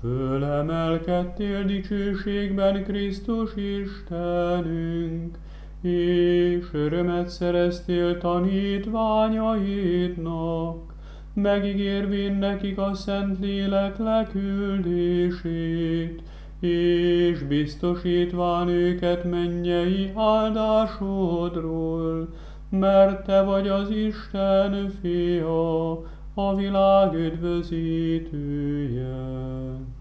Fölemelkedtél dicsőségben, Krisztus Istenünk, és örömet szereztél tanítványaidnak, megígérvén nekik a Szentlélek leküldését, és biztosítván őket mennyei áldásodról, mert te vagy az Isten fia, a világ üdvözítője.